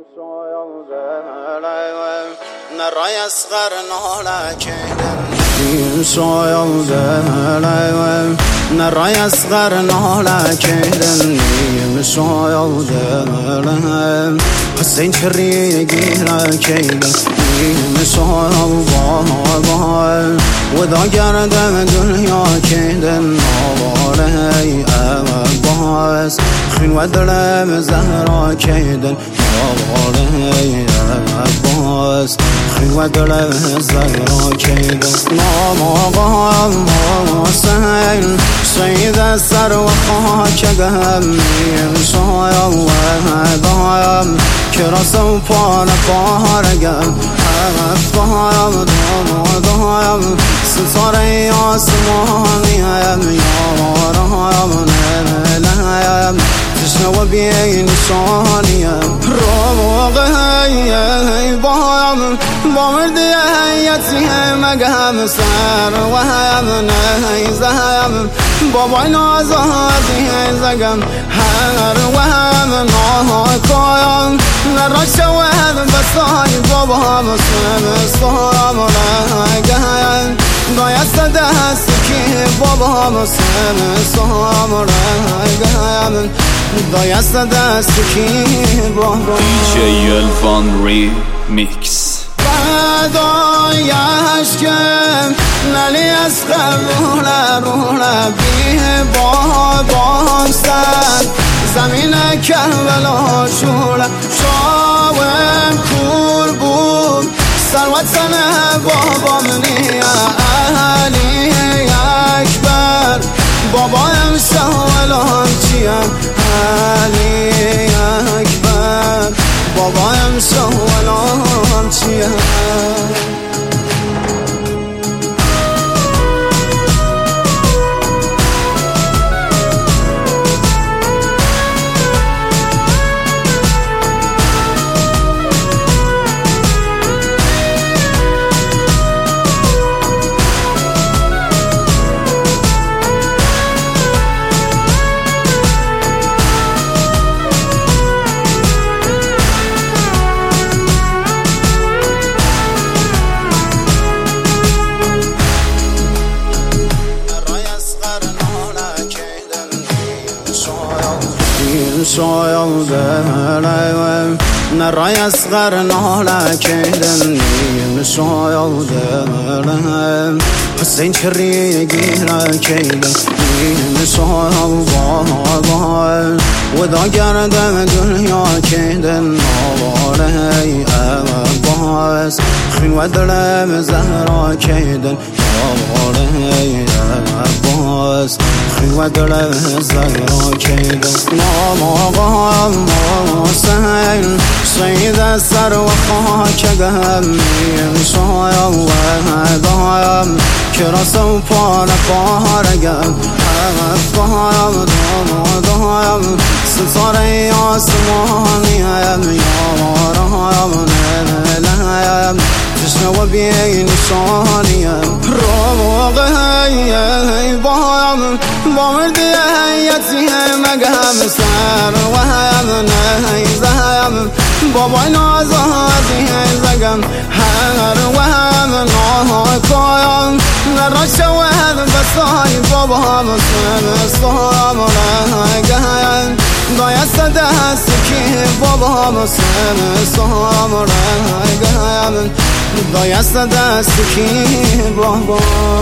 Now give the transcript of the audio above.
نرای اصغر ناله کردن نرای اصغر ناله کردن حسین کری گیره کردن و دا گردم دنیا کردن آواره باز خین و دلم زهرا کردن آواره باز خین و دلم زهرا کردن نام آقا حسین سید سر و خاکگم شایم و دایم که رسو پان پارگم دایم دایم ستاره آسمانیم یارم نلایم تشنه و بین شانیم روغی بایم با مردی حیاتی مگم سر و هم نیزم بابای نازادی زگم هر و هم ناکایم نرا شود بسای بابا هم سمستانم رگم دایست دست که بابا هم سمستانم رگم دایست دست که بابا DJ Elfan Remix دایش کم نلی از روله بیه بابام سر زمین کربلا شوله شاوم کور بود سروتن بابام نیا علی اکبر بابایم شاولان چیم علی اکبر بابایم شاولان چیم شایم دلم نرای اصغر ناله کردن شایم دلم حسین کری گیره کردن شایم و دا گردم دنیا کردن آواره باز خین و دلم زهرا کردن آواره باز خین و دلم زهرا کردن نام آقا حسین سید سر و خاکگم شایم و دایم که رسو پان پارگم دایم دایم ستاره آسمانیم یارم نلایم تشنه و بین شانیم روغی بایم با مردی حیاتی مگم سر و هم نیزم بابای نازادی زگم هر و هم ناکایم نرا شود بسای بابا هم سمستانم رگم دایست دست که بابا هم سمستانم رگم دایست دست که بابا